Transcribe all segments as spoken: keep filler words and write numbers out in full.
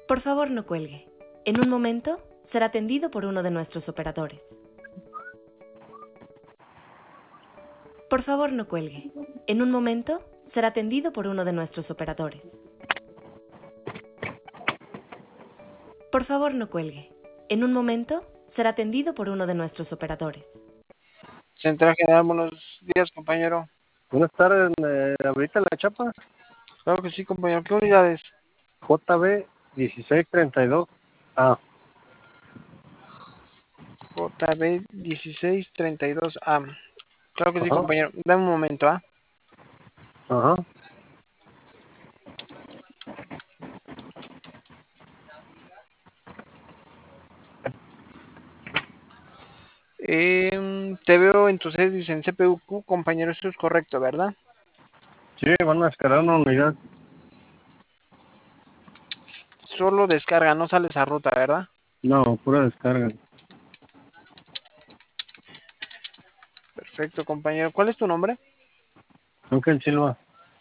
Por favor, no cuelgue. En un momento será atendido por uno de nuestros operadores. Por favor, no cuelgue. En un momento será atendido por uno de nuestros operadores. Por favor, no cuelgue. En un momento será atendido por uno de nuestros operadores. Central General, buenos días, compañero. Buenas tardes, eh, ahorita la chapa. Claro que sí, compañero. ¿Qué unidades? J B dieciséis treinta y dos A. J B dieciséis treinta y dos A. Claro que sí, Ajá. compañero. Dame un momento, ¿ah? Ajá. Eh, te veo en tus sedes en C P U Q, compañero. Esto es correcto, ¿verdad? Sí, van a descargar una unidad. Solo descarga, no sales a ruta, ¿verdad? No, pura descarga. Perfecto, compañero. ¿Cuál es tu nombre? Ángel Silva.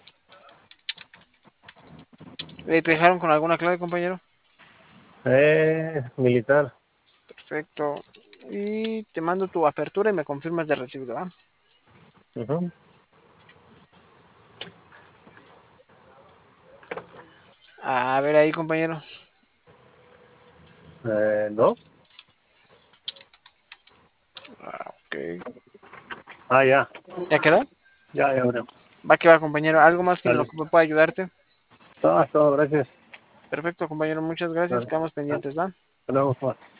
Eh, ¿Te dejaron con alguna clave, compañero? Eh, militar. Perfecto. Y te mando tu apertura y me confirmas de recibido, ¿ah? Ajá. A ver ahí, compañero. Eh, no. Ah, ok. Ah, ya. ¿Ya quedó? Ya, ya, ya. Va que va, compañero. ¿Algo más que en lo Dale. que me pueda ayudarte? Todo, todo, gracias. Perfecto, compañero. Muchas gracias. Dale. Quedamos Dale. pendientes, ¿va? Hasta luego, Juan.